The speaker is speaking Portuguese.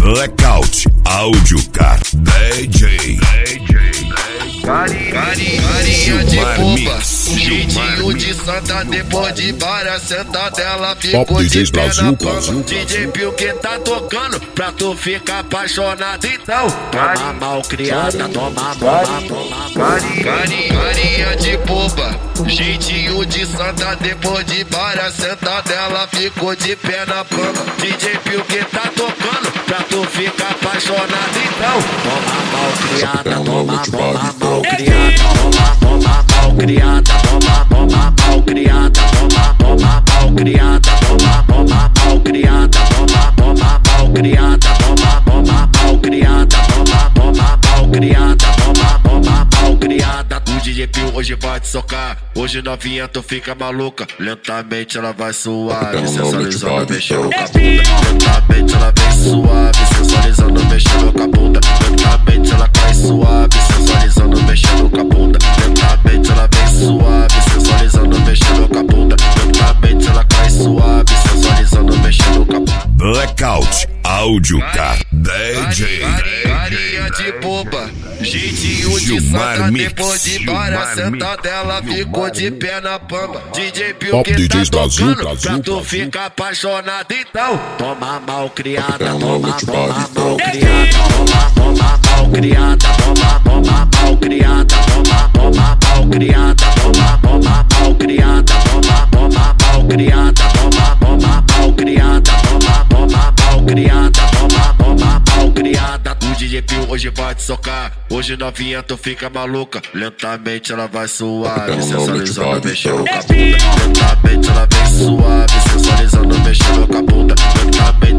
Blackout Áudio Car DJ Carinha de boba, jeitinho de santa. Depois de várias sentadelas ficou de pé na pama. DJ Pio que tá tocando pra tu ficar apaixonado. Então toma mal criada, toma. Carinha de boba, jeitinho de santa. Depois de várias sentadelas ficou de pé na pama. DJ Pio que tá tocando pra tu ficar apaixonado. Então toma mal criada, toma mal criada, toma mal criada, toma mal criada, toma mal criada, toma mal criada, toma mal criada, toma mal criada, toma mal criada, toma mal criada. O DJ Pio hoje vai te socar, hoje novinha tu fica maluca. Lentamente ela vai suave, sensualizando, mexendo com a bunda. Lentamente ela vem suave, sensualizando, mexendo com a bunda. Lentamente ela cai suave, sensualizando, mexendo com a bunda. Lentamente ela vem suave, sensualizando, mexendo com a bunda. Lentamente ela cai suave, sensualizando, mexendo com a bunda. Blackout Áudio Car DJ Carinha de boba, jeitinho de santa. Depois de várias sentadela ficou de pé na pamba. DJ Pio que tá tocando pra tu ficar apaixonado. Então toma mal criada, toma mal criada, toma mal criada, toma mal criada, toma mal criada, toma mal criada, toma mal criada, toma mal criada, toma mal criada, toma mal criada. O DJ Pio hoje vai te socar, hoje novinha tu fica maluca. Lentamente ela vai suave, sensualizando, mexendo com a bunda. Lentamente ela vem suave, sensualizando, mexendo com a bunda. Lentamente